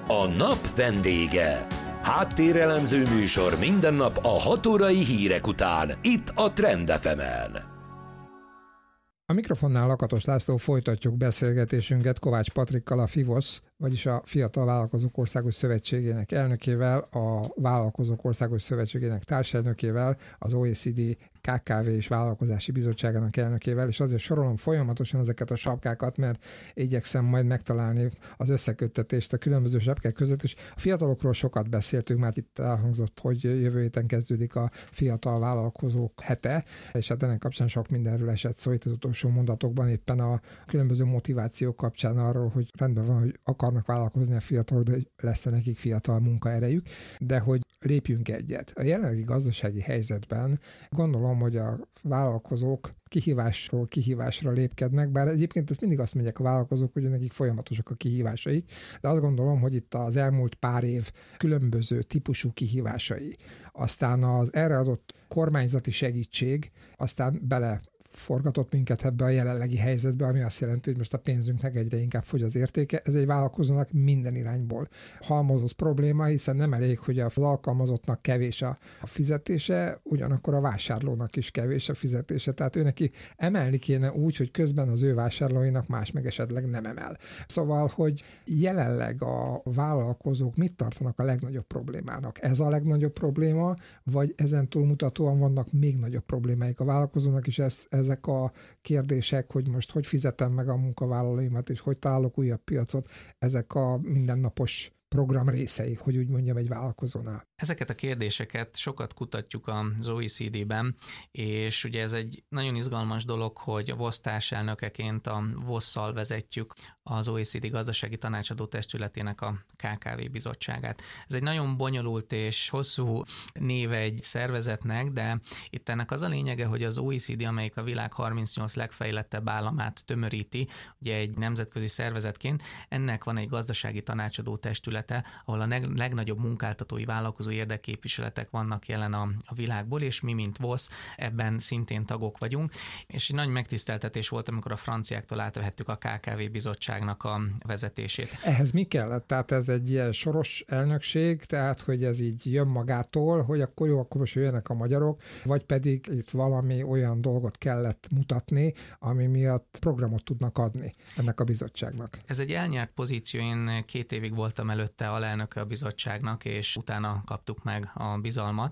A nap vendége. Háttérelemző műsor minden nap a 6 órai hírek után, itt a Trend FM-en. A mikrofonnál Lakatos László, folytatjuk beszélgetésünket Kovács Patrikkal, a FIVOSZ, vagyis a Fiatal Vállalkozók Országos Szövetségének elnökével, a Vállalkozók Országos Szövetségének társelnökével, az OECD KKV és Vállalkozási Bizottságának elnökével, és azért sorolom folyamatosan ezeket a sapkákat, mert igyekszem majd megtalálni az összeköttetést a különböző sapkák között, és a fiatalokról sokat beszéltünk, már itt elhangzott, hogy jövő héten kezdődik a Fiatal Vállalkozók hete, és hát ennek kapcsán sok mindenről esett szó itt az utolsó mondatokban, éppen a különböző motivációk kapcsán arról, hogy rendben van, hogy akarnak vállalkozni a fiatalok, de lesz nekik fiatal munkaerejük, de hogy lépjünk egyet. A jelenlegi gazdasági helyzetben gondolom, hogy a vállalkozók kihívásról kihívásra lépkednek, bár egyébként ezt mindig azt mondják a vállalkozók, hogy nekik folyamatosak a kihívásaik, de azt gondolom, hogy itt az elmúlt pár év különböző típusú kihívásai, aztán az erre adott kormányzati segítség, aztán forgatott minket ebbe a jelenlegi helyzetbe, ami azt jelenti, hogy most a pénzünknek egyre inkább fogy az értéke. Ez egy vállalkozónak minden irányból halmozott probléma, hiszen nem elég, hogy az alkalmazottnak kevés a fizetése, ugyanakkor a vásárlónak is kevés a fizetése. Tehát ő neki emelni kéne úgy, hogy közben az ő vásárlóinak más meg esetleg nem emel. Szóval, hogy jelenleg a vállalkozók mit tartanak a legnagyobb problémának? Ez a legnagyobb probléma, vagy ezen túlmutatóan vannak még nagyobb problémáik a vállalkozónak, és ezek a kérdések, hogy most hogy fizetem meg a munkavállalóimat, és hogy találok újabb piacot, ezek a mindennapos program részei, hogy úgy mondjam, egy vállalkozónál. Ezeket a kérdéseket sokat kutatjuk az OECD-ben, és ugye ez egy nagyon izgalmas dolog, hogy a VOSZ társelnökeként a VOSZ-szal vezetjük az OECD gazdasági tanácsadó testületének a KKV bizottságát. Ez egy nagyon bonyolult és hosszú név egy szervezetnek, de itt ennek az a lényege, hogy az OECD, amelyik a világ 38 legfejlettebb államát tömöríti, ugye egy nemzetközi szervezetként, ennek van egy gazdasági tanácsadó testülete, ahol a legnagyobb munkáltatói vállalkozó érdekképviseletek vannak jelen a világból, és mi, mint VOSZ, ebben szintén tagok vagyunk, és egy nagy megtiszteltetés volt, amikor a franciáktól átvehettük a KKV bizottságnak a vezetését. Ehhez mi kellett? Tehát ez egy ilyen soros elnökség, tehát hogy ez így jön magától, hogy akkor jó, akkor most jöjjenek a magyarok, vagy pedig itt valami olyan dolgot kellett mutatni, ami miatt programot tudnak adni ennek a bizottságnak. Ez egy elnyert pozíció, én 2 évig voltam előtte alelnöke a bizottságnak, és utána kaptuk meg a bizalmat,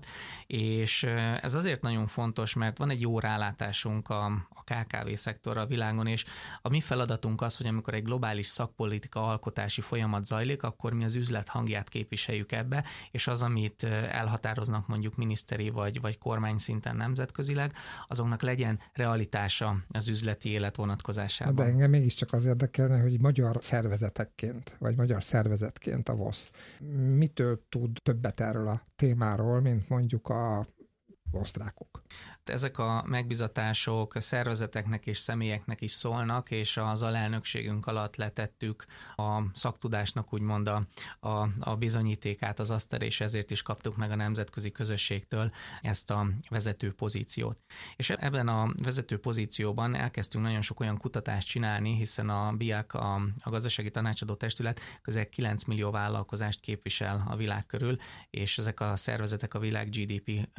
és ez azért nagyon fontos, mert van egy jó rálátásunk a KKV szektorra a világon, és a mi feladatunk az, hogy amikor egy globális szakpolitika alkotási folyamat zajlik, akkor mi az üzlet hangját képviseljük ebbe, és az, amit elhatároznak mondjuk miniszteri vagy kormány szinten nemzetközileg, azoknak legyen realitása az üzleti élet vonatkozásában. De engem mégiscsak az érdekelne, hogy magyar szervezetekként, vagy magyar szervezetként a VOSZ mitől tud többet erről a témáról, mint mondjuk a osztrákok? Ezek a megbizatások szervezeteknek és személyeknek is szólnak, és az alelnökségünk alatt letettük a szaktudásnak úgymond a bizonyítékát az asztalra, és ezért is kaptuk meg a nemzetközi közösségtől ezt a vezető pozíciót. És ebben a vezető pozícióban elkezdtünk nagyon sok olyan kutatást csinálni, hiszen a BIAC, a gazdasági tanácsadó testület közel 9 millió vállalkozást képvisel a világ körül, és ezek a szervezetek a világ GDP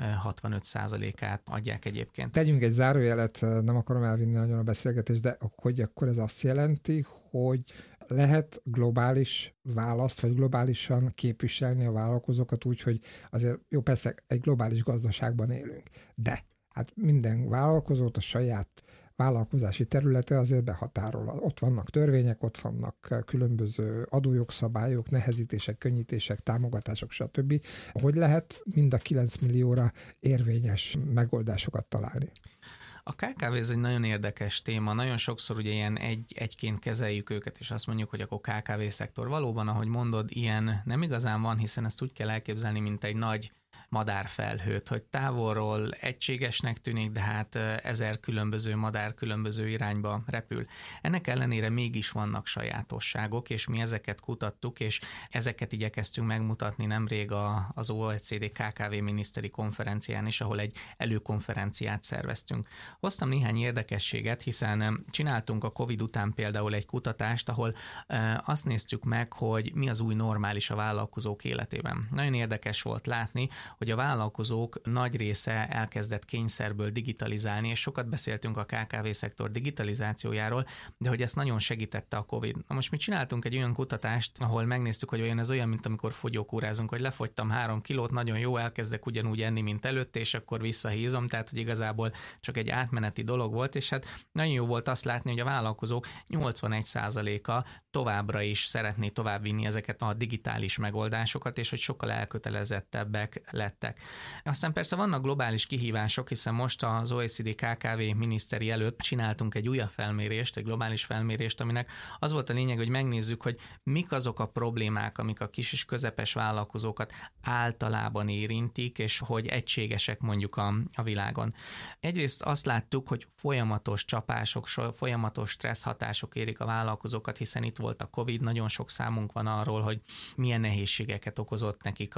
65%-át adják egyébként. Tegyünk egy zárójelet, nem akarom elvinni nagyon a beszélgetést, de hogy akkor ez azt jelenti, hogy lehet globális választ, vagy globálisan képviselni a vállalkozókat úgy, hogy azért jó, persze egy globális gazdaságban élünk, de hát minden vállalkozót a saját vállalkozási területe azért behatárol. Ott vannak törvények, ott vannak különböző adójogszabályok, nehezítések, könnyítések, támogatások, stb. Hogy lehet mind a 9 millióra érvényes megoldásokat találni? A KKV ez egy nagyon érdekes téma. Nagyon sokszor ugye ilyen egyként kezeljük őket, és azt mondjuk, hogy akkor KKV szektor. Valóban, ahogy mondod, ilyen nem igazán van, hiszen ezt úgy kell elképzelni, mint egy nagy madárfelhőt, hogy távolról egységesnek tűnik, de hát 1000 különböző madár különböző irányba repül. Ennek ellenére mégis vannak sajátosságok, és mi ezeket kutattuk, és ezeket igyekeztünk megmutatni nemrég az OECD KKV miniszteri konferencián is, ahol egy előkonferenciát szerveztünk. Hoztam néhány érdekességet, hiszen csináltunk a Covid után például egy kutatást, ahol azt néztük meg, hogy mi az új normális a vállalkozók életében. Nagyon érdekes volt látni, hogy a vállalkozók nagy része elkezdett kényszerből digitalizálni, és sokat beszéltünk a KKV-szektor digitalizációjáról, de hogy ezt nagyon segítette a Covid. Na most mi csináltunk egy olyan kutatást, ahol megnéztük, hogy ez olyan, mint amikor fogyókúrázunk, hogy lefogytam 3 kilót, nagyon jó, elkezdek ugyanúgy enni, mint előtte, és akkor visszahízom, tehát hogy igazából csak egy átmeneti dolog volt, és hát nagyon jó volt azt látni, hogy a vállalkozók 81%-a továbbra is szeretné továbbvinni ezeket a digitális megoldásokat, és hogy sokkal elkötelezettebbek lettek. Aztán persze vannak globális kihívások, hiszen most az OECD KKV miniszteri előtt csináltunk egy újabb felmérést, egy globális felmérést, aminek az volt a lényeg, hogy megnézzük, hogy mik azok a problémák, amik a kis és közepes vállalkozókat általában érintik, és hogy egységesek mondjuk a világon. Egyrészt azt láttuk, hogy folyamatos csapások, folyamatos stressz hatások érik a vállalkozókat, hiszen itt volt a Covid, nagyon sok számunk van arról, hogy milyen nehézségeket okozott nekik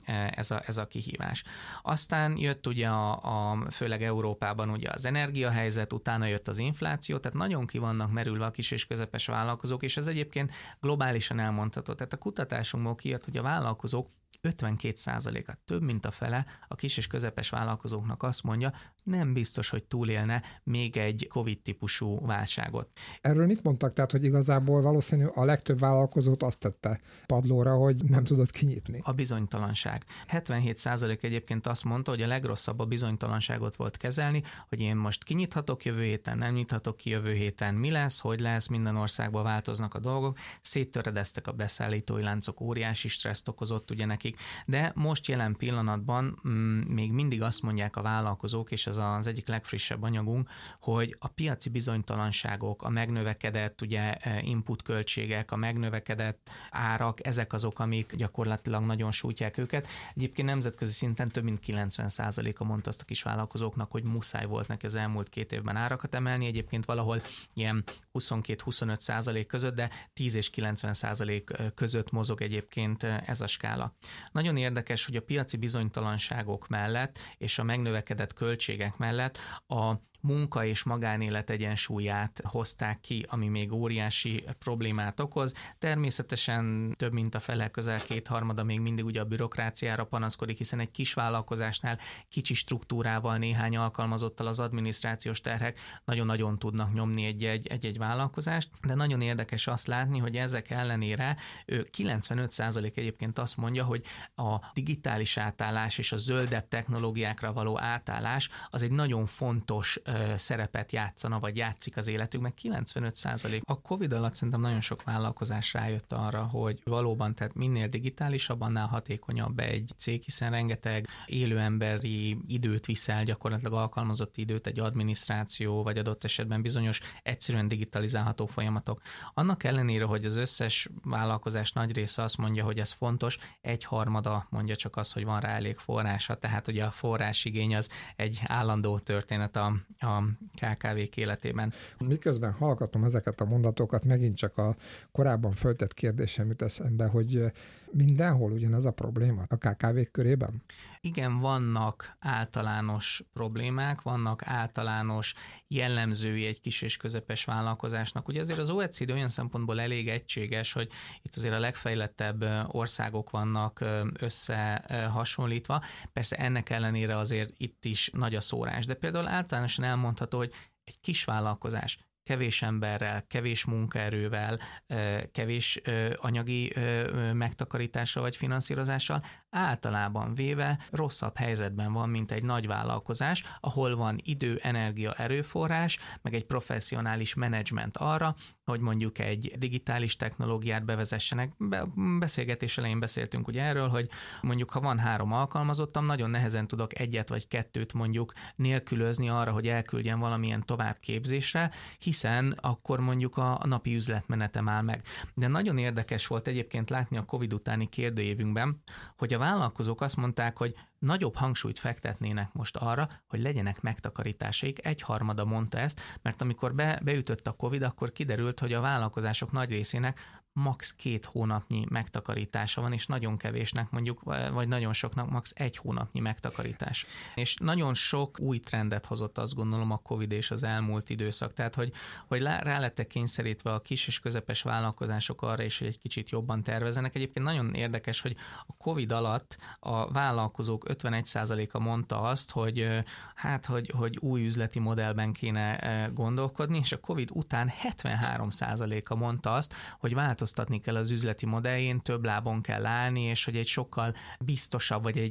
ez a kihívás. Aztán jött ugye főleg Európában ugye az energiahelyzet, utána jött az infláció, tehát nagyon ki vannak merülve a kis és közepes vállalkozók, és ez egyébként globálisan elmondható. Tehát a kutatásunkból kijött, hogy a vállalkozók 52%-a, több mint a fele a kis és közepes vállalkozóknak azt mondja, nem biztos, hogy túlélne még egy Covid-típusú válságot. Erről mit mondtak? Tehát, hogy igazából valószínű a legtöbb vállalkozót azt tette padlóra, hogy nem tudott kinyitni. A bizonytalanság. 77% egyébként azt mondta, hogy a legrosszabb a bizonytalanságot volt kezelni, hogy én most kinyithatok jövő héten, nem nyithatok ki jövő héten, mi lesz, hogy lesz, minden országban változnak a dolgok, széttöredeztek a beszállítói láncok, óriási stresszt okozott ugye nekik, de most jelen pillanatban még mindig azt mondják a vállalkozók, és ez az egyik legfrissebb anyagunk, hogy a piaci bizonytalanságok, a megnövekedett ugye input költségek, a megnövekedett árak, ezek azok, amik gyakorlatilag nagyon sújtják őket. Egyébként nemzetközi szinten több mint 90%-a mondta azt a kis vállalkozóknak, hogy muszáj volt neki az elmúlt 2 évben árakat emelni, egyébként valahol ilyen 22-25% között, de 10 és 90% között mozog egyébként ez a skála. Nagyon érdekes, hogy a piaci bizonytalanságok mellett és a megnövekedett költségek mellett a munka és magánélet egyensúlyát hozták ki, ami még óriási problémát okoz. Természetesen több mint a fele, közel 2/3 még mindig ugye a bürokráciára panaszkodik, hiszen egy kis vállalkozásnál kicsi struktúrával, néhány alkalmazottal az adminisztrációs terhek nagyon-nagyon tudnak nyomni egy vállalkozást, de nagyon érdekes azt látni, hogy ezek ellenére 95% egyébként azt mondja, hogy a digitális átállás és a zöldebb technológiákra való átállás az egy nagyon fontos szerepet játszana, vagy játszik az életükben. 95%. A Covid alatt szerintem nagyon sok vállalkozás rájött arra, hogy valóban, tehát minél digitálisabb, annál hatékonyabb egy cég, hiszen rengeteg élő emberi időt viszel, gyakorlatilag alkalmazott időt egy adminisztráció, vagy adott esetben bizonyos egyszerűen digitalizálható folyamatok. Annak ellenére, hogy az összes vállalkozás nagy része azt mondja, hogy ez fontos, 1/3 mondja csak azt, hogy van rá elég forrása, tehát ugye a forrásigény az egy állandó történet a KKV-k életében. Miközben hallgatom ezeket a mondatokat, megint csak a korábban föltett kérdésem jut eszembe, hogy mindenhol ugyanez a probléma a KKV-k körében? Igen, vannak általános problémák, vannak általános jellemzői egy kis és közepes vállalkozásnak. Ugye azért az OECD olyan szempontból elég egységes, hogy itt azért a legfejlettebb országok vannak összehasonlítva. Persze ennek ellenére azért itt is nagy a szórás, de például általánosan elmondható, hogy egy kis vállalkozás kevés emberrel, kevés munkaerővel, kevés anyagi megtakarítással vagy finanszírozással általában véve rosszabb helyzetben van, mint egy nagy vállalkozás, ahol van idő, energia, erőforrás, meg egy professzionális menedzsment arra, hogy mondjuk egy digitális technológiát bevezessenek. Beszélgetés elején beszéltünk ugye erről, hogy mondjuk ha van 3 alkalmazottam, nagyon nehezen tudok 1 vagy 2 mondjuk nélkülözni arra, hogy elküldjen valamilyen továbbképzésre, hiszen akkor mondjuk a napi üzletmenetem áll meg. De nagyon érdekes volt egyébként látni a Covid utáni kérdőjévünkben, hogy a vállalkozók azt mondták, hogy nagyobb hangsúlyt fektetnének most arra, hogy legyenek megtakarításaik. 1/3 mondta ezt, mert amikor beütött a Covid, akkor kiderült, hogy a vállalkozások nagy részének max. 2 hónapnyi megtakarítása van, és nagyon kevésnek mondjuk, vagy nagyon soknak max. 1 hónapnyi megtakarítás. És nagyon sok új trendet hozott, azt gondolom, a Covid és az elmúlt időszak. Tehát, hogy rá lettek kényszerítve a kis és közepes vállalkozások arra is, hogy egy kicsit jobban tervezzenek. Egyébként nagyon érdekes, hogy a Covid alatt a vállalkozók 51%-a mondta azt, hogy új üzleti modellben kéne gondolkodni, és a Covid után 73%-a mondta azt, hogy változtatni kell az üzleti modelljén, több lábon kell állni, és hogy egy sokkal biztosabb, vagy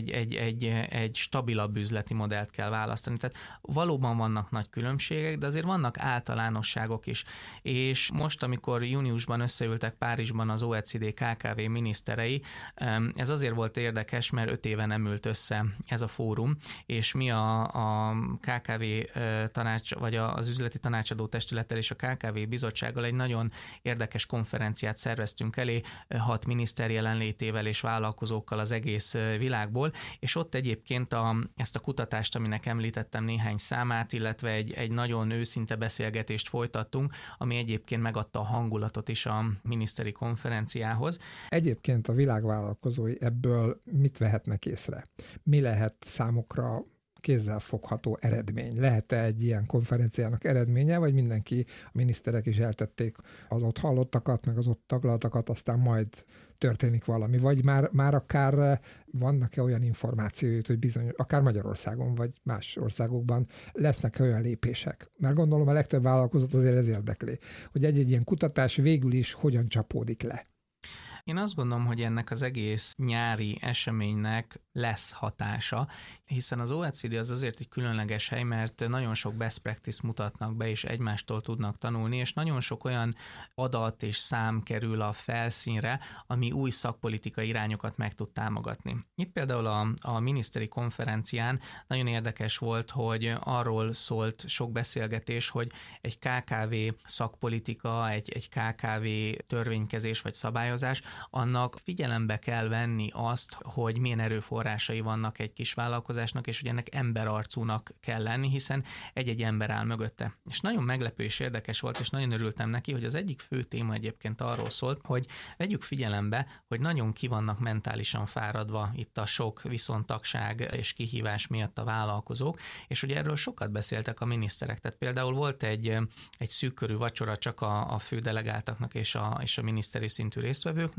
egy stabilabb üzleti modellt kell választani. Tehát valóban vannak nagy különbségek, de azért vannak általánosságok is. És most, amikor júniusban összeültek Párizsban az OECD KKV miniszterei, ez azért volt érdekes, mert 5 éve nem ült össze ez a fórum, és mi a KKV tanács, vagy az üzleti tanácsadó testülettel és a KKV bizottsággal egy nagyon érdekes konferenciát szerveztünk elé, 6 miniszter jelenlétével és vállalkozókkal az egész világból, és ott egyébként ezt a kutatást, aminek említettem néhány számát, illetve egy nagyon őszinte beszélgetést folytattunk, ami egyébként megadta a hangulatot is a miniszteri konferenciához. Egyébként a világvállalkozói ebből mit vehetnek észre? Mi lehet számukra kézzelfogható eredmény? Lehet-e egy ilyen konferenciának eredménye, vagy mindenki, a miniszterek is eltették az ott hallottakat, meg az ott taglaltakat, aztán majd történik valami, vagy már akár vannak-e olyan információi, hogy bizony, akár Magyarországon, vagy más országokban lesznek olyan lépések? Mert gondolom a legtöbb vállalkozót azért ez érdekli, hogy egy ilyen kutatás végül is hogyan csapódik le. Én azt gondolom, hogy ennek az egész nyári eseménynek lesz hatása, hiszen az OECD az azért egy különleges hely, mert nagyon sok best practice mutatnak be, és egymástól tudnak tanulni, és nagyon sok olyan adat és szám kerül a felszínre, ami új szakpolitikai irányokat meg tud támogatni. Itt például a miniszteri konferencián nagyon érdekes volt, hogy arról szólt sok beszélgetés, hogy egy KKV szakpolitika, egy KKV törvénykezés vagy szabályozás, annak figyelembe kell venni azt, hogy milyen erőforrásai vannak egy kis vállalkozásnak, és hogy ennek emberarcúnak kell lenni, hiszen egy-egy ember áll mögötte. És nagyon meglepő és érdekes volt, és nagyon örültem neki, hogy az egyik fő téma egyébként arról szólt, hogy vegyük figyelembe, hogy nagyon ki vannak mentálisan fáradva itt a sok viszontagság és kihívás miatt a vállalkozók, és hogy erről sokat beszéltek a miniszterek. Tehát például volt egy szűkkörű vacsora csak a fődelegáltaknak és a miniszteri szintű résztvevőknek,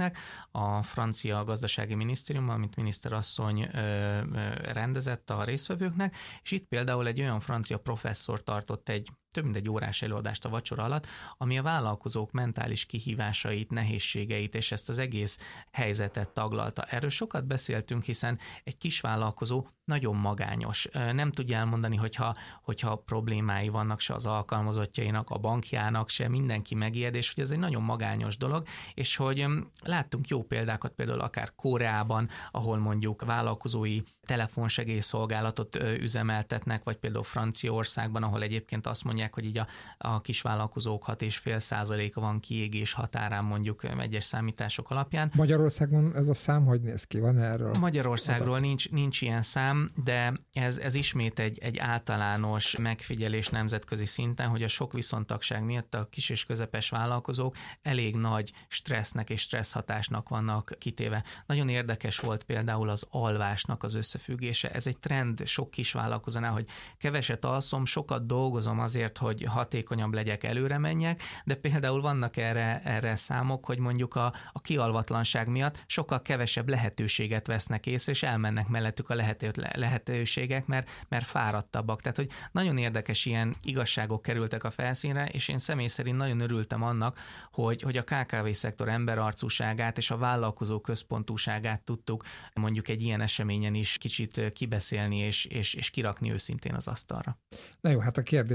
a francia gazdasági minisztérium, amit miniszterasszony rendezett a résztvevőknek, és itt például egy olyan francia professzor tartott több mint egy órás előadást a vacsora alatt, ami a vállalkozók mentális kihívásait, nehézségeit és ezt az egész helyzetet taglalta. Erről sokat beszéltünk, hiszen egy kis vállalkozó nagyon magányos. Nem tudja elmondani, hogyha problémái vannak se az alkalmazottjainak, a bankjának, se mindenki megijed, és hogy ez egy nagyon magányos dolog, és hogy láttunk jó példákat például akár Koreában, ahol mondjuk vállalkozói telefonsegélyszolgálatot üzemeltetnek, vagy például Franciaországban, ahol egyébként azt mondják, hogy így a kisvállalkozók 6,5%-a van kiégés határán mondjuk egyes számítások alapján. Magyarországon ez a szám hogy néz ki? Van erről? Magyarországról nincs ilyen szám, de ez ismét egy általános megfigyelés nemzetközi szinten, hogy a sok viszontagság miatt a kis és közepes vállalkozók elég nagy stressznek és stresszhatásnak vannak kitéve. Nagyon érdekes volt például az alvásnak az összefüggése. Ez egy trend sok kis vállalkozónál, hogy keveset alszom, sokat dolgozom azért, hogy hatékonyabb legyek, előre menjek, de például vannak erre számok, hogy mondjuk a kialvatlanság miatt sokkal kevesebb lehetőséget vesznek észre, és elmennek mellettük a lehetőségek, mert fáradtabbak. Tehát, hogy nagyon érdekes ilyen igazságok kerültek a felszínre, és én személy szerint nagyon örültem annak, hogy a KKV-szektor emberarcúságát és a vállalkozó központúságát tudtuk mondjuk egy ilyen eseményen is kicsit kibeszélni és kirakni őszintén az asztalra. Na jó, hát a kérdés az, hogy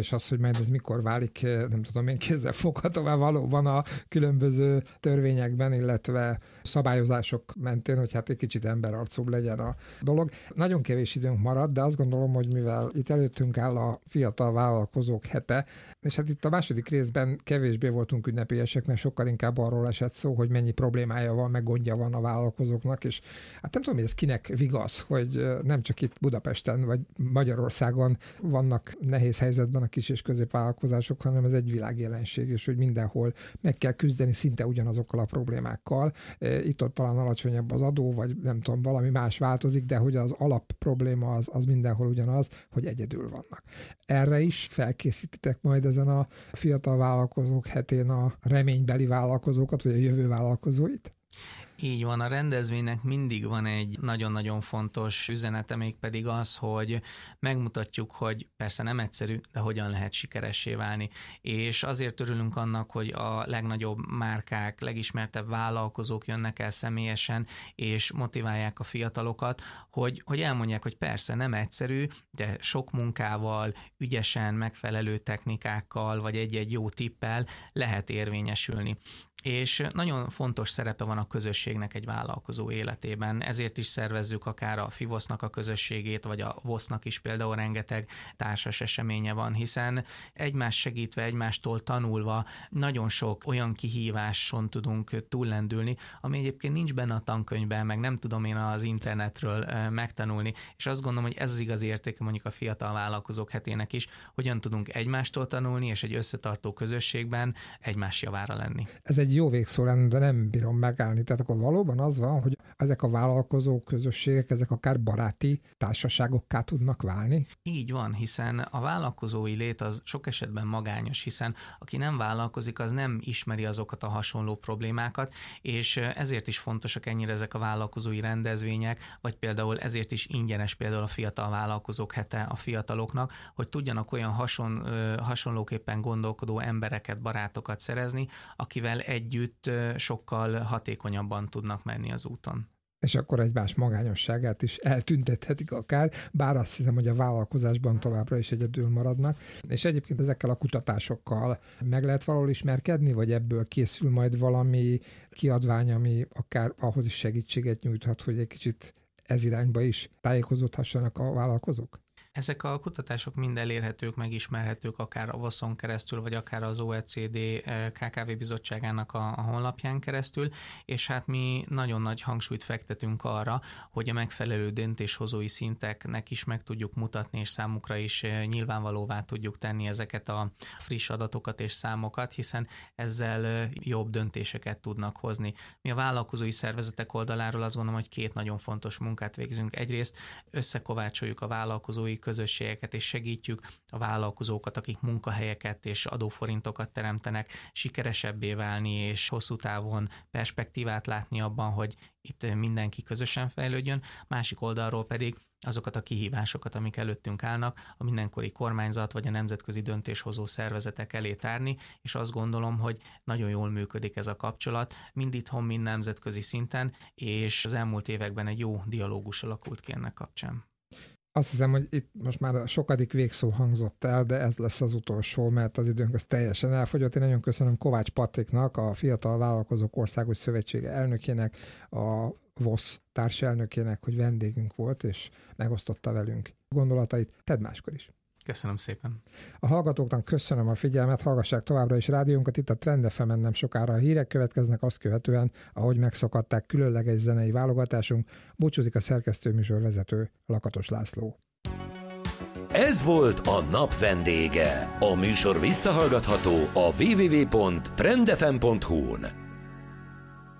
majd ez mikor válik, nem tudom én, kézzelfoghatóvá valóban a különböző törvényekben, illetve szabályozások mentén, hogy hát egy kicsit emberarcúbb legyen a dolog. Nagyon kevés időnk marad, de azt gondolom, hogy mivel itt előttünk áll a fiatal vállalkozók hete, és hát itt a második részben kevésbé voltunk ünnepélyesek, mert sokkal inkább arról esett szó, hogy mennyi problémája van, meg gondja van a vállalkozóknak, és hát nem tudom, hogy ez kinek vigasz, hogy nem csak itt Budapesten vagy Magyarországon vannak nehéz helyzetben a kis és középvállalkozások, hanem ez egy világjelenség, és hogy mindenhol meg kell küzdeni szinte ugyanazokkal a problémákkal. Itt-ott talán alacsonyabb az adó, vagy nem tudom, valami más változik, de hogy az alap probléma az mindenhol ugyanaz, hogy egyedül vannak. Erre is felkészítitek majd ezen a fiatal vállalkozók hetén a reménybeli vállalkozókat, vagy a jövő vállalkozóit? Így van, a rendezvénynek mindig van egy nagyon-nagyon fontos üzenete, mégpedig az, hogy megmutatjuk, hogy persze nem egyszerű, de hogyan lehet sikeressé válni. És azért örülünk annak, hogy a legnagyobb márkák, legismertebb vállalkozók jönnek el személyesen, és motiválják a fiatalokat, hogy elmondják, hogy persze nem egyszerű, de sok munkával, ügyesen, megfelelő technikákkal, vagy egy-egy jó tippel lehet érvényesülni. És nagyon fontos szerepe van a közösségnek egy vállalkozó életében, ezért is szervezzük akár a FIVOSZ-nak a közösségét, vagy a VOSZ-nak is például rengeteg társas eseménye van, hiszen egymás segítve, egymástól tanulva nagyon sok olyan kihíváson tudunk túllendülni, ami egyébként nincs benne a tankönyvben, meg nem tudom én az internetről megtanulni, és azt gondolom, hogy ez az igazi értéke mondjuk a fiatal vállalkozók hetének is, hogyan tudunk egymástól tanulni, és egy összetartó közösségben egymás javára lenni. Ez egy jó végszó lenne, de nem bírom megállni. Tehát akkor valóban az van, hogy ezek a vállalkozó közösségek, ezek akár baráti társaságokká tudnak válni? Így van, hiszen a vállalkozói lét az sok esetben magányos, hiszen aki nem vállalkozik, az nem ismeri azokat a hasonló problémákat, és ezért is fontosak ennyire ezek a vállalkozói rendezvények, vagy például ezért is ingyenes például a fiatal vállalkozók hete a fiataloknak, hogy tudjanak olyan hasonlóképpen gondolkodó embereket, barátokat szerezni, akivel együtt sokkal hatékonyabban tudnak menni az úton. És akkor egymás magányosságát is eltüntethetik akár, bár azt hiszem, hogy a vállalkozásban továbbra is egyedül maradnak. És egyébként ezekkel a kutatásokkal meg lehet valahol ismerkedni, vagy ebből készül majd valami kiadvány, ami akár ahhoz is segítséget nyújthat, hogy egy kicsit ez irányba is tájékozódhassanak a vállalkozók? Ezek a kutatások mind elérhetők, megismerhetők akár a VOSZ-on keresztül, vagy akár az OECD KKV bizottságának a honlapján keresztül, és hát mi nagyon nagy hangsúlyt fektetünk arra, hogy a megfelelő döntéshozói szinteknek is meg tudjuk mutatni, és számukra is nyilvánvalóvá tudjuk tenni ezeket a friss adatokat és számokat, hiszen ezzel jobb döntéseket tudnak hozni. Mi a vállalkozói szervezetek oldaláról azt gondolom, hogy két nagyon fontos munkát végzünk. Egyrészt összekovácsoljuk a vállalkozói közösségeket, és segítjük a vállalkozókat, akik munkahelyeket és adóforintokat teremtenek, sikeresebbé válni, és hosszú távon perspektívát látni abban, hogy itt mindenki közösen fejlődjön. Másik oldalról pedig azokat a kihívásokat, amik előttünk állnak, a mindenkori kormányzat vagy a nemzetközi döntéshozó szervezetek elé tárni, és azt gondolom, hogy nagyon jól működik ez a kapcsolat, mind itthon, mind nemzetközi szinten, és az elmúlt években egy jó dialógus alakult ki ennek kapcsán. Azt hiszem, hogy itt most már a sokadik végszó hangzott el, de ez lesz az utolsó, mert az időnk az teljesen elfogyott. Én nagyon köszönöm Kovács Patriknak, a Fiatal Vállalkozók Országos Szövetsége elnökének, a VOSZ társelnökének, hogy vendégünk volt, és megosztotta velünk gondolatait. Tedd máskor is. Köszönöm szépen. A hallgatóknak köszönöm a figyelmet, hallgassák továbbra is rádiónkat. Itt a Trend FM-en nem sokára a hírek következnek, azt követően, ahogy megszokhatták, különleges zenei válogatásunk. Búcsúzik a szerkesztőműsorvezető Lakatos László. Ez volt a nap vendége. A műsor visszahallgatható a www.trendfm.hu-n.